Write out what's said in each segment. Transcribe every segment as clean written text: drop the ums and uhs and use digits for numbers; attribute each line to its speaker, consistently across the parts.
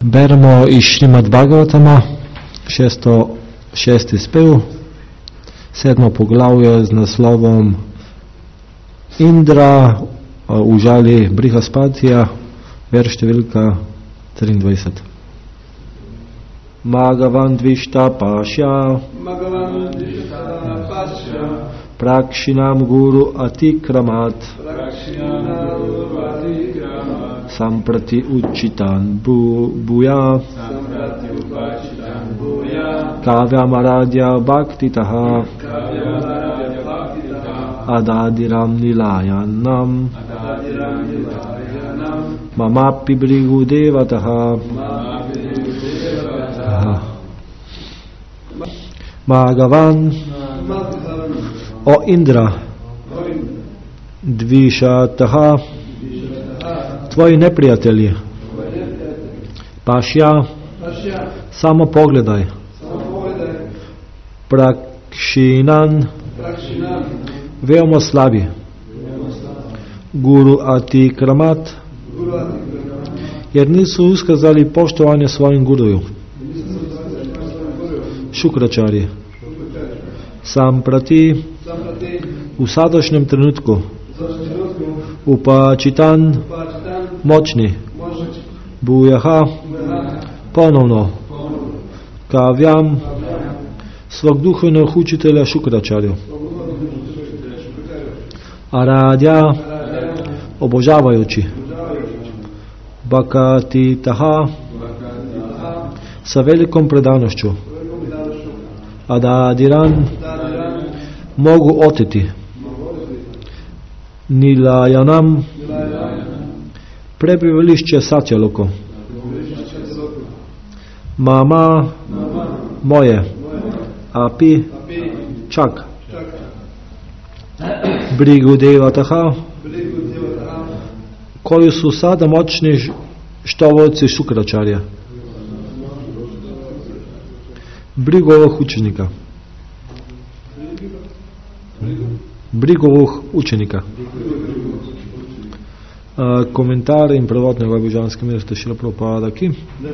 Speaker 1: Beremo iz Šrimad Bhagavatama, 6. spev, 7. poglavje z naslovom Indra užali Brihaspatija, verš številka 23. Magavan dvišta pašya prakshinam guru atikramat samprati uchitan bhuya kavyam aradhya bhaktitaha adadiram nilayanam mamapi brigu devataha Magavan, o Indra, Dvišataha, tvoji neprijatelji, Pašja, samo pogledaj, Prakshinan, veoma slabi, Guru Atikramat, jer nisu uskazali poštovanje svojim guruju, Šukračarje, Samprati, v sadašnjem trenutku, Upačitan, močni, Bujaha, ponovno, Kavyam, svog duhovnog učitelja Šukračarju, Aradhya, obožavajući, Bhakatitaha, sa velikom predanošću, Adadiran, mogu oteti, Nilayanam, prebivališće Satyaloka, Mama, moje, Api, čak, Brigu devataha, koji su sada moćni štovolci Šukračarja, Brigovog učenika. Brigovog učenika. Komentar in prevod njegove božanske milosti Šrila Prabhupada ki.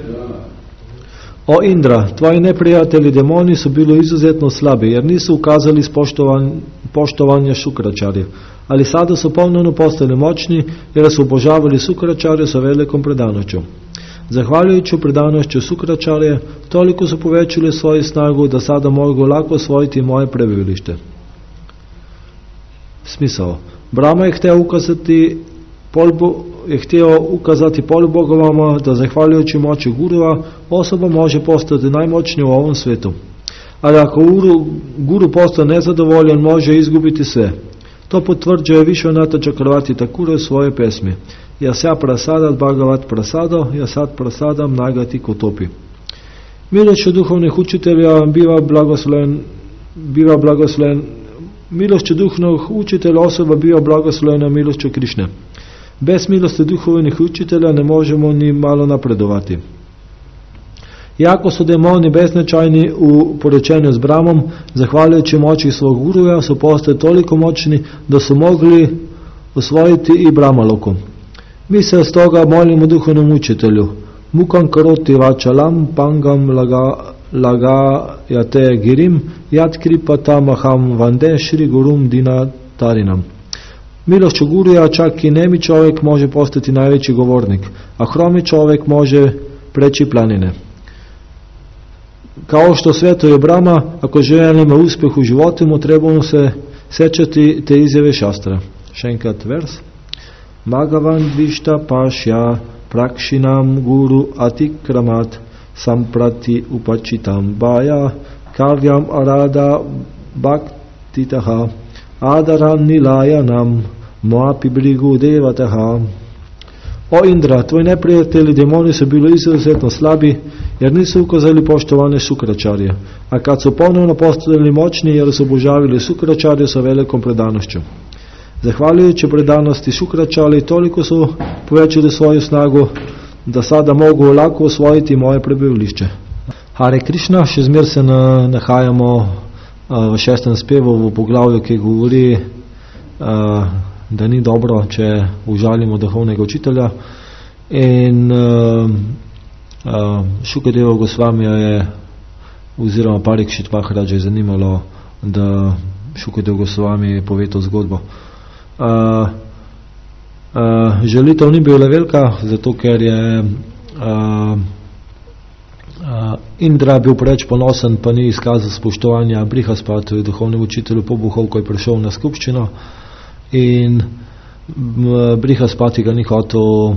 Speaker 1: O Indra, tvoji neprijatelji demoni su bili izuzetno slabi, jer nisu ukazali poštovanje Šukračarja, ali sada su ponovno postali moćni, jer su obožavali Šukračarja sa velikom predanošću. Zahvaljujući predanošću Šukračarja, toliko su povećali svoju snagu, da sada mogu lako osvojiti moje prebivalište. Smisao. Brahma je htio ukazati polubogovama da zahvaljujući moći gurua, osoba može postati najmoćnija u ovom svijetu. Ali ako guru postane nezadovoljan, može izgubiti sve. To potvrđuje Višvanata Čakravarti Thakur u svojoj pesmi. Jasya prasadat Bhagavat prasado, jasat prasadam nagati kotopi. Milošću duhovnih učitelja biva blagosloven, milošću duhovnih učitelja osoba biva blagoslovena milošću Krišne. Bez milosti duhovnih učitelja ne možemo ni malo napredovati. Iako su demoni beznačajni u poređenju s Brahmom, zahvaljujući moći svog guruja su postali toliko moćni da su mogli osvojiti i Brahmaloku. Mi se stoga molimo duhovnom učitelju. Mukam karoti vačalam pangam lagayate girim yat kripata maham vande shri gurum dinatarinam. Milošću guruja čak i nemi čovjek može postati najveći govornik, a hromi čovjek može preći planine. Kao što svetuje Brahma, ako želimo uspjeh u životu, trebamo se sećati te izjave šastra. Šenkat vers. Magavan dvišta pašya prakshinam guru atikramat samprati upačitam bhaya kavyam arada bhaktitaha adaram nilayanam moapi brigu devataha. O Indra, tvoji neprijatelji demoni su bili izuzetno slabi, jer nisu ukazali poštovanje Šukračarja, a kad su ponovno postali moćni, jer su obožavali Šukračarja sa velikom predanošću. Zahvaljujući predanosti Šukračarja, toliko su povećali svoju snagu, da sada mogu lako osvojiti moje prebivališče. Hare Krishna, še zmer se nahajamo v 6. spevu v poglavju, ki govori, da ni dobro, če užalimo duhovnega učitelja. In Šukadeva Gosvamija je, oziroma Parikšit Maharađa je zanimalo, da Šukadev Gosvami pove to zgodbo. Žalitev ni bila velika, zato ker je Indra bil preveč ponosen, pa ni izkazal spoštovanja Brihaspatu, duhovnemu učitelju Pobuhov, ko je prišel na skupščino, in Brihaspati ga ni hotel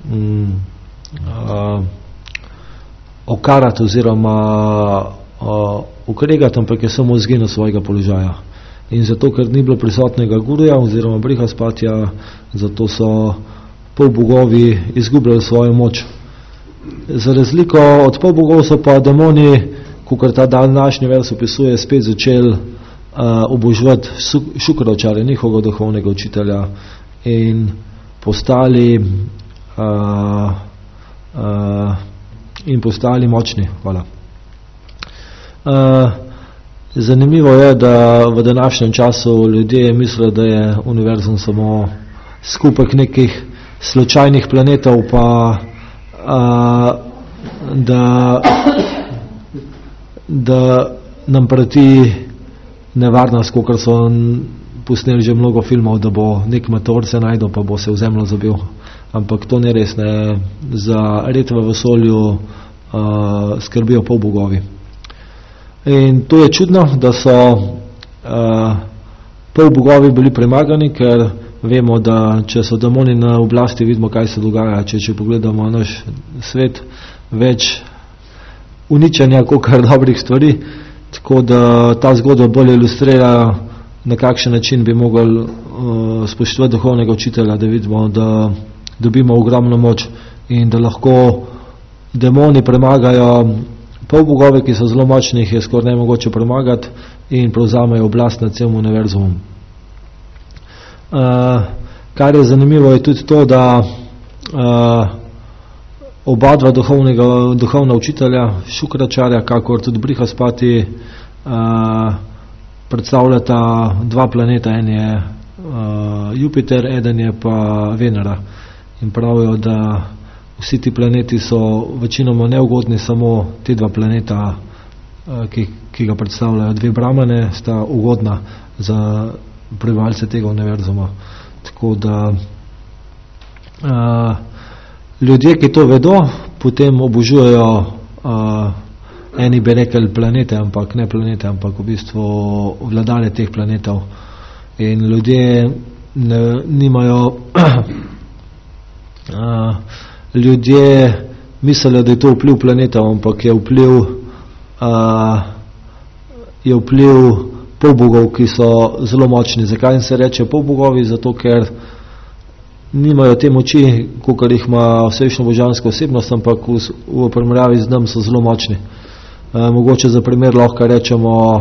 Speaker 1: okarati oziroma ukregati, ampak je samo izginil svojega položaja. In zato, ker ni bilo prisotnega guruja oziroma Brihaspatija, zato so polbogovi izgubljali svojo moč. Za razliko od polbogov so pa demoni, kakor ta današnji vers opisuje, spet začeli oboževati Šukravčarja, njihovega duhovnega učitelja, in postali močni. Hvala. Zanimivo je, da v današnjem času ljudje mislijo, da je univerzum samo skupek nekih slučajnih planetov, pa da nam preti nevarnost, kakor so posneli že mnogo filmov, da bo nek meteor se najdel, pa bo se v zemljo zabil. Ampak to ni res, ne. Za red v vesolju skrbijo polbogovi. In to je čudno, da so polbogovi bili premagani, ker vemo, da če so demoni na oblasti, vidimo, kaj se dogaja. Če pogledamo naš svet, več uničenja, kakor dobrih stvari, tako da ta zgodba bolj ilustrira, na kakšen način bi mogli spoštovati duhovnega učitelja, da vidimo, da dobimo ogromno moč in da lahko demoni premagajo polbogove, ki so zelo močni, jih je skoraj nemogoče premagati in prevzamejo oblast nad celim univerzumom. Kar je zanimivo, je tudi to, da oba dva duhovna učitelja, Šukračarja, kakor tudi Brihaspati, predstavljata dva planeta, en je Jupiter, eden je pa Venera. In pravijo, da vsi ti planeti so večinoma neugodni, samo te dva planeta, ki ga predstavljajo dve brahmane, sta ugodna za prebivalce tega univerzuma. Tako da ljudje, ki to vedo, potem obožujejo eni bi rekli planete, ampak ne planete, ampak v bistvu vladare teh planetov. In ljudje nimajo ljudje mislijo, da je to vpliv planetov, ampak je vpliv polbogov, ki so zelo močni. Zakaj se reče polbogovi? Zato, ker nimajo te moči, kakor jih ima vsevišnja božanska osebnost, ampak v primerjavi z njim so zelo močni. Mogoče za primer lahko rečemo,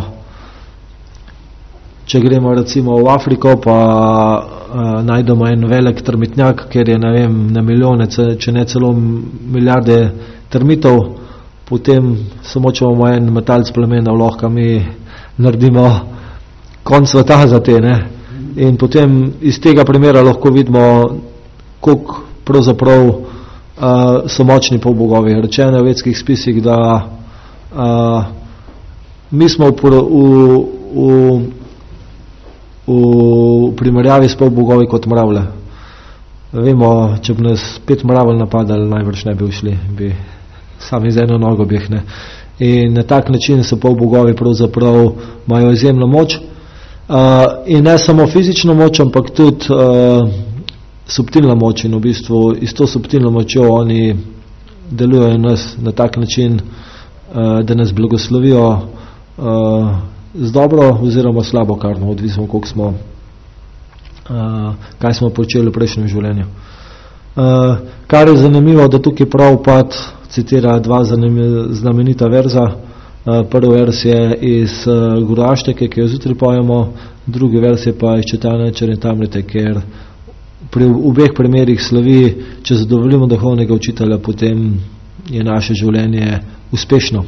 Speaker 1: če gremo recimo v Afriko, pa najdemo en velik termitnjak, kjer je, ne vem, na milijone, če ne celo milijarde termitov, potem samo če bomo en metalc plemena, lahko mi naredimo konc sveta za te, ne. In potem iz tega primera lahko vidimo, koliko pravzaprav so močni polbogovi. Rečeno v vedskih spisih, da mi smo v primerjavi s polbogovi kot mravlje. Vemo, če bi nas 5 mravelj napadali, najbrž ne bi ušli, bi sami z eno nogo bih, ne. In na tak način so polbogovi pravzaprav imajo izjemno moč. In ne samo fizično moč, ampak tudi subtilna moč, in v bistvu iz to subtilno močjo oni delujejo nas na tak način, da nas blagoslovijo z dobro oziroma slabo karmo, odvisno koliko smo kaj smo počeli v prejšnjem življenju. Kar je zanimivo, da tukaj Prabhupada citira dva znamenita verza. Prvi vers je iz Guru Ašteke, ki jo zjutraj pojemo, drugi vers je pa iz Čitanja Čaritamrite, ker pri obeh primerih slavi, če zadovoljimo duhovnega učitelja, potem je naše življenje uspešno.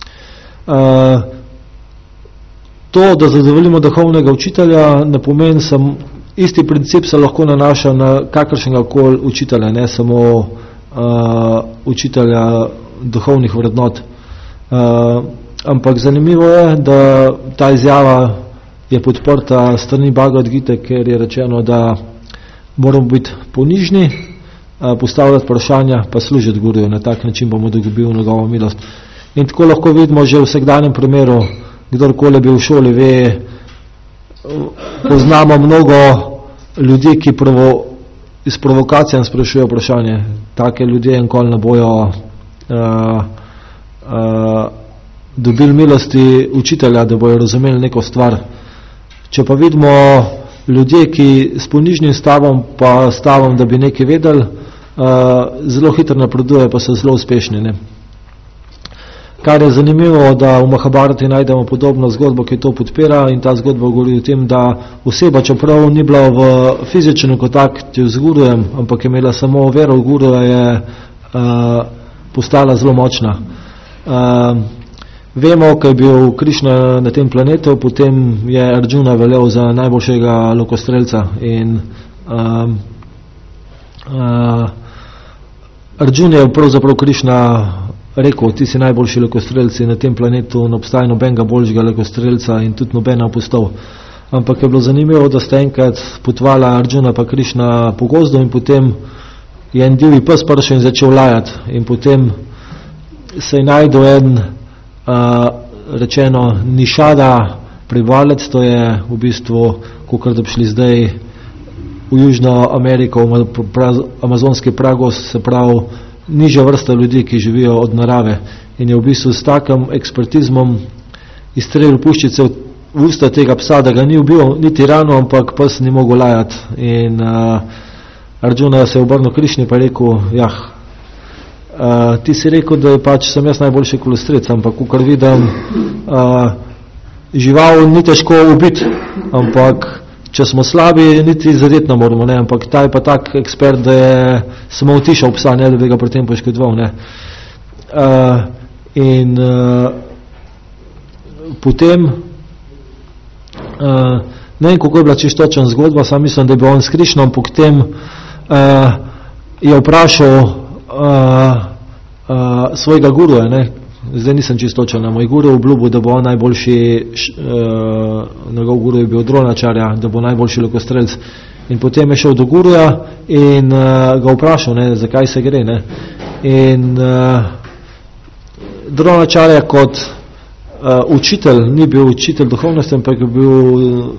Speaker 1: To, da zadovoljimo duhovnega učitelja, ne pomeni isti princip se lahko nanaša na kakršnega koli učitelja, ne samo učitelja duhovnih vrednot. Ampak zanimivo je, da ta izjava je podprta strani Bhagavad Gite, ker je rečeno, da moramo biti ponižni, postavljati vprašanja, pa služiti guruju. Na tak način bomo dobili njegovo milost. In tako lahko vidimo že v vsakdanjem primeru, kdorkoli bi v šoli ve, poznamo mnogo ljudi, ki s provokacijami sprašujejo vprašanje. Take ljudje nikoli ne bojo dobili milosti učitelja, da bojo razumeli neko stvar. Če pa vidimo ljudje, ki s ponižnim stavom, pa stavom, da bi nekaj vedeli, zelo hitro napreduje, pa so zelo uspešni. Ne? Kar je zanimivo, da v Mahabharati najdemo podobno zgodbo, ki to podpira, in ta zgodba govori o tem, da oseba, čeprav ni bila v fizičnem kontaktu z gurujem, ampak je imela samo vero v guruja, je postala zelo močna. Vemo, ko je bil Krišna na tem planetu, potem je Arjuna veljal za najboljšega lokostrelca in Arjuna je pravzaprav Krišna rekel, ti si najboljši lokostrelci na tem planetu, ne obstaja nobenega boljšega lokostrelca in tudi nobena postal. Ampak je bilo zanimivo, da sta enkrat potvala Arjuna pa Krišna po gozdu in potem je en divji pes prišel in začel lajati. In potem se je najdel en rečeno Nišada prebivalec, to je v bistvu, kakor da bi šli zdaj v Južno Ameriko, v amazonski pragos, se pravi nižja vrsta ljudi, ki živijo od narave, in je v bistvu s takim ekspertizmom izstrelil puščice v usta tega psa, da ga ni ubil niti rano, ampak pes ni mogel lajati. In Arjuna se je obrnil Krišni pa rekel, ti si rekel, da pač sem jaz najboljši kolostrec, ampak kakor vidim, žival ni težko ubiti, ampak če smo slabi, niti zadeti ne moramo, ne? Ampak ta je pa tak ekspert, da je samo utišal psa, ne, da bi ga pri tem poškodoval. Ne? Potem ne vem, kako je bila čistočen zgodba, sam mislim, da je bil on s Krišnom, potem je vprašal svojega guruja, ne? Zdaj nisem čistočen, moj guru obljubil, da bo on najboljši, njegov guru je bil Dronačarja, da bo najboljši lokostrelc. In potem je šel do guruja in ga vprašal, ne, zakaj se gre. Ne? In Dronačarja kot učitelj, ni bil učitelj duhovnosti, ampak je bil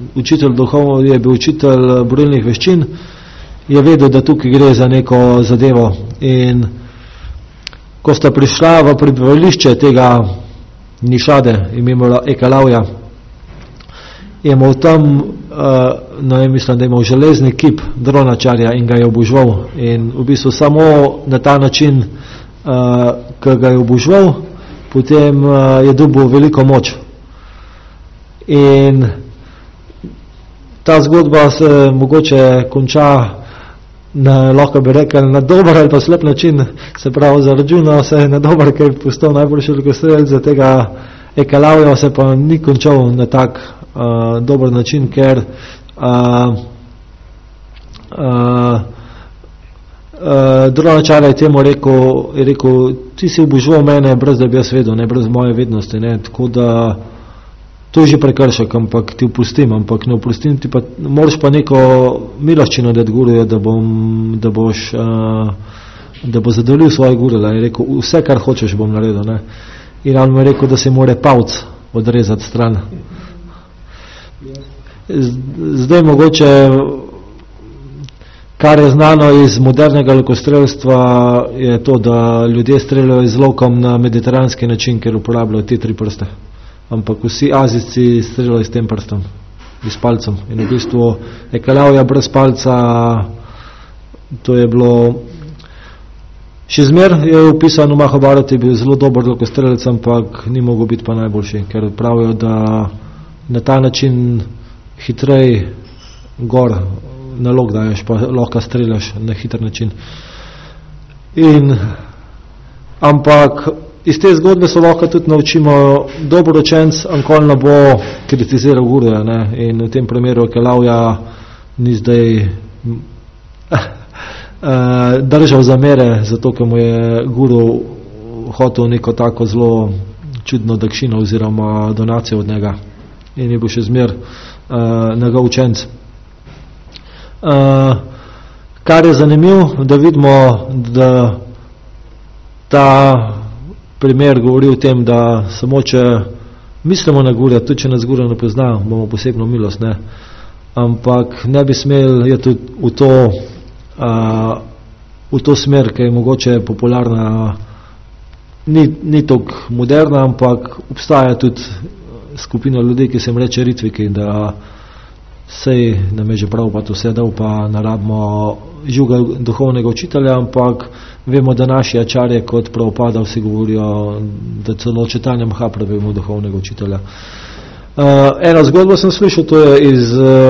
Speaker 1: učitelj borilnih veščin, je vedel, da tukaj gre za neko zadevo. In ko sta prišla v prebivališče tega Nišade, imenovala Ekalavja, je imel tam, mislim, da je imel železni kip Dronačarja in ga je obožval. In v bistvu samo na ta način, ko ga je obožval, potem je dobil veliko moč. In ta zgodba se mogoče konča lahko bi rekel, na dober ali pa slep način, se pravi za Arjuna se je na dober, ker je postal najboljši lokostrelec, za tega Ekalavja se pa ni končal na tak dober način, ker Dronačarja je temu rekel, ti si obožval mene, brez da bi jaz vedel, ne, brez moje vednosti, ne, tako da to je že prekršek, ampak ti opustim, ampak ne opustim ti pa, moraš pa neko miloščino dati guruja, da bo zadovoljil svoje gurula. Je rekel, vse kar hočeš bom naredil, ne. In on mu je rekel, da se mora pavc odrezati stran. Zdaj mogoče, kar je znano iz modernega lokostrelstva, je to, da ljudje streljajo z lokom na mediteranski način, ker uporabljajo te 3 prste. Ampak vsi Azijci streljajo s tem prstom, s palcem. In v bistvu Ekalavja brez palca, to je bilo, še zmer je upisano v Mahabharati, je bil zelo dober lokostrelec, ampak ni mogel biti pa najboljši, ker pravijo, da na ta način hitrej gor nalog daješ, pa lahko streljaš na hiter način. Ampak iz te zgodbe se lahko tudi naučimo, dober učenec nikoli ne bo kritiziral guruja, ne? In v tem primeru Ekalavja ni zdaj držal zamere, zato ker mu je guru hotel neko tako zelo čudno dakšino oziroma donacijo od njega in je bil še zmer njegov učenc. Kar je zanimivo, da vidimo, da ta primer govori o tem, da samo če mislimo na Gurja, tudi če nas Gurja ne pozna, bomo posebno milost, ne? Ampak ne bi smel je tudi v to smer, ki je mogoče popularna, ni toliko moderna, ampak obstaja tudi skupina ljudi, ki se jim reče ritviki, da sej nam je že prav pa to vse dal, pa narabimo žuga duhovnega učitelja, ampak vemo, da naši ačarje kot Prabhupada vsi govorijo, da celo čitanje Mahaprabhu imamo duhovnega učitelja. Eno zgodbo sem slišal, to je iz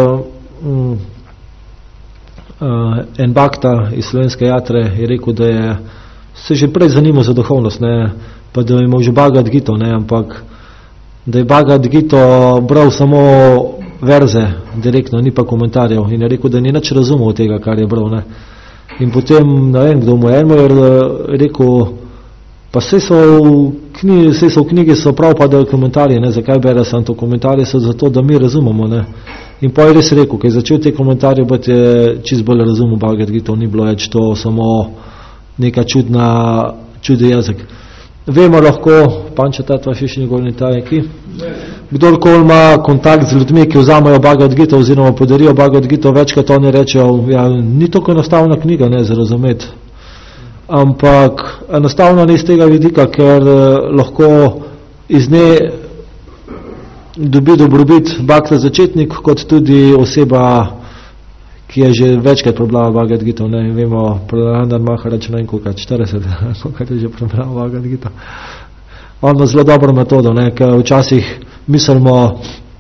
Speaker 1: en bakta iz slovenske jatre, je rekel, da je se že prej zanimal za duhovnost, ne, pa da je imel že Bhagavad Gito, ne, ampak da je Bhagavad Gito bral samo verze direktno, ni pa komentarjev, in je rekel, da ni nič razumel tega, kar je bral, ne. In potem, ne vem, kdo mu je rekel, pa vse so v knjigi so prav padajo komentarje, ne, zakaj bere sam to komentarje, so zato, da mi razumemo, ne. In pa je res rekel, ko je začel te komentarje, bat je čist bolj razumel Bhagavad Gita, ni bilo več to samo neka čudi jezik. Vemo lahko, Panča tatva šišnji golni tajeki, kdorkoli ima kontakt z ljudmi, ki vzamajo Bhagavad Gita oziroma podarijo Bhagavad Gita, večkrat oni rečejo, ja, ni tako enostavna knjiga, ne, za razumeti. Ampak enostavno ni iz tega vidika, ker lahko iz nje dobi dobrobit bhakta začetnik, kot tudi oseba, ki je že večkrat prebrala Bhagavad Gita, ne, vemo, Prahlada Maharaj, ne vem koliko, 40, koliko je že prebrala Bhagavad Gita. On ima zelo dobro metodo, ne, ker včasih mislimo,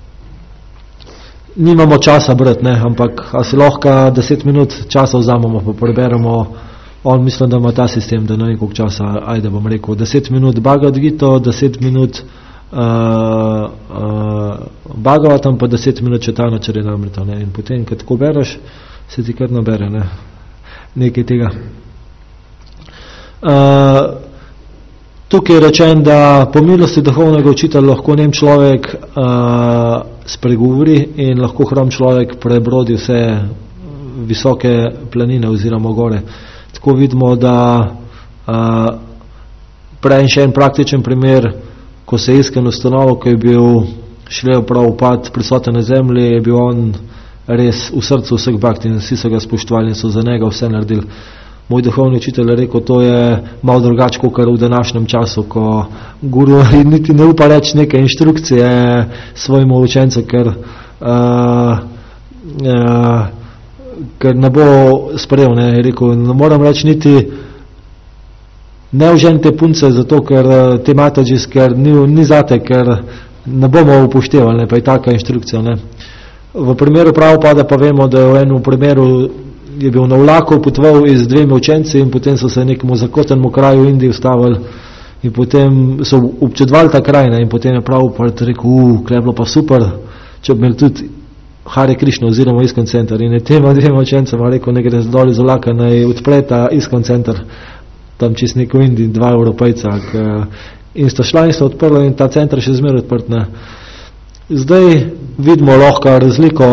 Speaker 1: nimamo časa brati, ne, ampak a si lahko 10 minut časa vzamemo, pa preberemo, on mislim, da ima ta sistem, da ne vem koliko časa, ajde bom rekel, 10 minut Bhagavad Gita, 10 minut Bhagavatam, pa 10 minut Četana Čarinamrita, ne, in potem, kad tako bereš, se ti kar nabere, ne, nekaj tega. Tukaj je rečen, da po milosti duhovnega učitelja lahko nem človek spregovori in lahko hrom človek prebrodi vse visoke planine oziroma gore. Tako vidimo, da prej še en praktičen primer, ko se je iskan ustanoval, ko je bil Šrila Prabhupada prisoten na zemlji, je bil on res v srcu vseh bhakti in vsi so ga spoštovali in so za njega vse naredili. Moj duhovni učitelj je rekel, to je malo drugače, kot v današnjem času, ko guru niti ne upa reči neke inštrukcije svojemu učencu, ker ne bo sprejel, ne, je rekel, ne moram reči niti ne užen te punce, zato ker te matađis, ker ni zate, ker ne bomo upoštevali, ne, pa je taka inštrukcija, ne. V primeru Prabhupada pa vemo, da je v enem primeru je bil na vlaku, potoval z 2 učenci in potem so se nekemu zakotenemu kraju v Indiji ustavili in potem so občudovali ta kraj, ne, in potem je Prabhupada rekel, kaj je bilo pa super, če bi imeli tudi Hare Krishna oziroma ISKCON center, in je tema 2 učencema rekel, ne gre dol iz vlaka, naj odpreta ISKCON center, tam čist neko v Indiji, 2 Evropejca, in sta šla in sta odprla in ta center še zmeraj odprt, ne. Zdaj vidimo lahko razliko.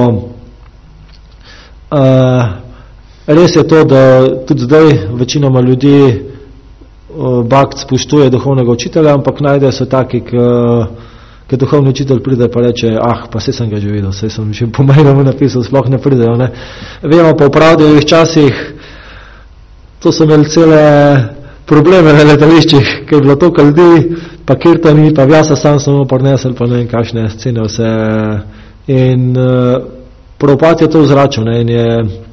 Speaker 1: Res je to, da tudi zdaj večinoma ljudi bhakt spoštuje duhovnega učitelja, ampak najde so taki, ki duhovni učitelj pride pa reče, pa saj sem ga že videl, saj sem že po mailu napisal, sploh ne pridejo, ne. Vemo pa v pravdivih časih, to so imeli cele probleme na letališčih, ker je bilo toliko ljudi, pa kirtani, pa Vyasa sam samo prinesel, pa ne vem kakšne scene vse. In Prabhupada je to vzračil, ne, in je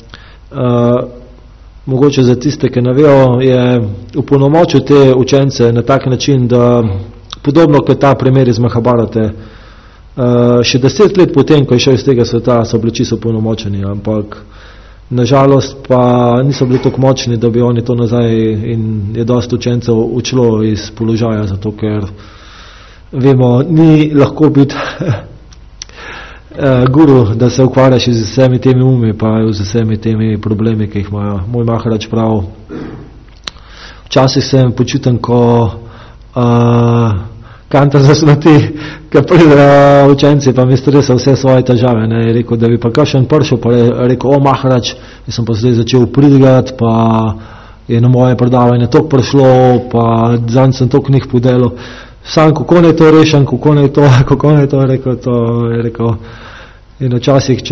Speaker 1: mogoče za tiste, ki ne vejo, je upolnomočil te učence na tak način, da podobno kot ta primer iz Mahabharate, še 10 let potem, ko je šel iz tega sveta, so bili čisto upolnomočeni, ampak nažalost pa niso bili tako močni, da bi oni to nazaj, in je dosti učencev učilo iz položaja, zato ker vemo, ni lahko biti guru, da se ukvarjaš z vsemi temi umi, pa z vsemi temi problemi, ki jih imajo. Moj Maharaj prav, včasih sem počutim, ko Kanta zasmeti, ker pridejo učenci, pa mi stresa vse svoje težave, ne, je rekel, da bi pa kakšen prišel, pa je rekel, Maharač, jaz sem pa zdaj začel pridigati, pa je na moje predavanje toliko prišlo, pa zanj sem toliko njih podelil, sam kako ne to rešen, kako ne to, je rekel, in včasih,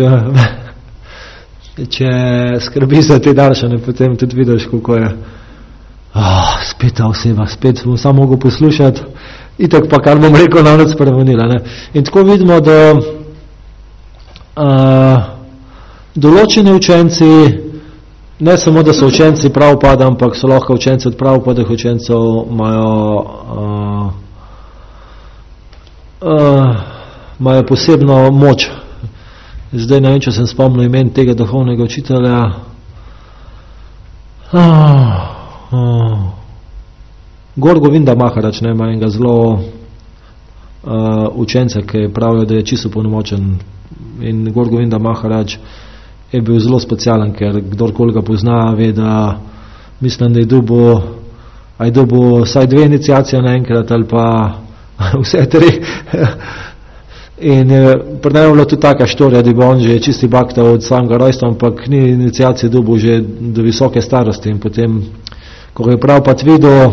Speaker 1: če skrbi za te daršane, potem tudi vidiš, kako je, spet ta oseba, spet bom samo mogel poslušati, itak pa, kar bom rekel, nam nič spremenila. Ne. In tako vidimo, da določeni učenci, ne samo, da so učenci Prabhupada, ampak so lahko učenci od Prabhupadih učencev, imajo posebno moč. Zdaj ne vem, če sem spomnil imen tega duhovnega učitelja. Gorgovinda Maharač, ne, ima enega zelo učenca, ki pravijo, da je čisto polnomočen. In Gorgovinda Maharač je bil zelo specialen, ker kdorkoli ga pozna, ve, da mislim, da je dobil vsaj 2 iniciacije naenkrat ali pa vse 3. In pri njemu je bila tudi taka štorija, da bi on že čisti bakta od samega rojstva, ampak ni iniciacije dobil že do visoke starosti. In potem, ko je Prabhupada videl,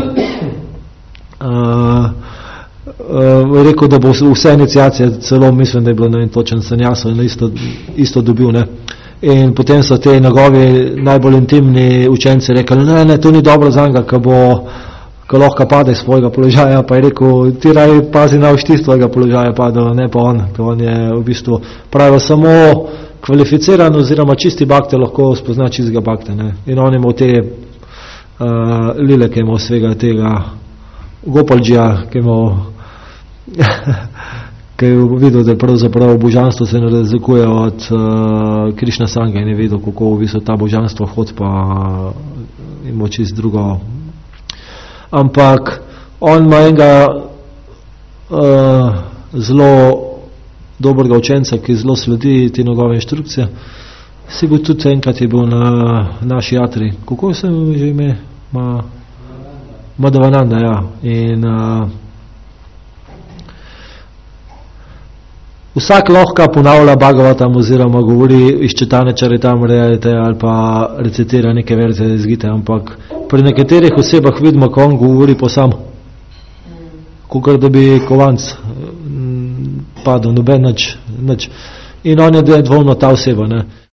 Speaker 1: je rekel, da bo vse iniciacije, celo mislim, da je bilo točen sanjaso in isto dobil. Ne. In potem so te njegovi najbolj intimni učenci rekli, ne, to ni dobro za njega, ko lahko pade iz svojega položaja, pa je rekel, ti raj pazi na ušti svojega položaja padel, ne pa on, ker on je v bistvu pravijo samo kvalificiran oziroma čisti bakte lahko spozna čistega bakte. Ne. In on je imel te lile, ki je imel svega tega Gopalđija, ki je imel ki je videl, da pravzaprav božanstvo se ne razlikuje od Krišna Sanga in je videl, kako v bistvu ta božanstvo hod pa ima čist drugo. Ampak on ima enega zelo dobrega učenca, ki zelo sledi te njegove inštrukcije. Si bil tudi enkrat je bil na naši jatri. Kako se že ime? Madhavananda, ja. In vsak lahko ponavlja Bhagavatam oziroma govori iz čitane Charitamrite ali pa recitira neke verze iz Gite, ampak pri nekaterih osebah vidimo, ko on govori po sam, kakor da bi kovanc padel, noben nič. In on je dvomno ta oseba, ne.